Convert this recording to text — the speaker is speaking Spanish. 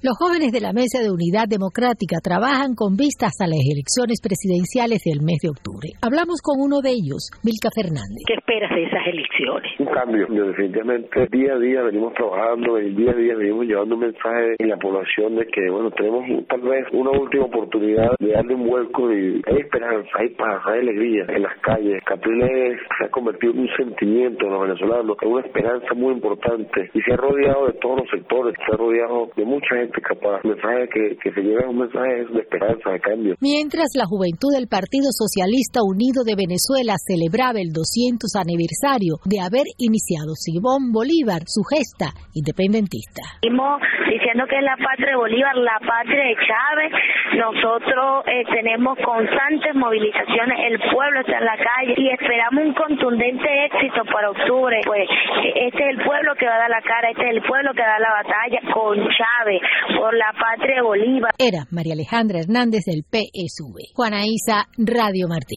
Los jóvenes de la Mesa de Unidad Democrática trabajan con vistas a las elecciones presidenciales del mes de octubre. Hablamos con uno de ellos, Milka Fernández. ¿Qué esperas de esas elecciones? Un cambio, definitivamente. Día a día venimos trabajando, día a día venimos llevando un mensaje en la población de que, tenemos tal vez una última oportunidad de darle un vuelco y hay esperanza, hay paz, hay alegría en las calles. Capriles se ha convertido en un sentimiento de los venezolanos, en una esperanza muy importante y se ha rodeado de todos los sectores, se ha rodeado de mucha gente capaz. El mensaje que se lleva es un mensaje de esperanza, de cambio. Mientras la juventud del Partido Socialista Unido de Venezuela celebraba el 200 aniversario de haber iniciado Simón Bolívar su gesta independentista. Seguimos diciendo que es la patria de Bolívar, la patria de Chávez. Nosotros tenemos constantes movilizaciones, el pueblo está en la calle y esperamos un contundente éxito para octubre. Pues este es el pueblo que va a dar la cara, este es el pueblo que da la batalla con Chávez por la patria de Bolívar. Era María Alejandra Hernández del PSV. Juana Isa, Radio Martí.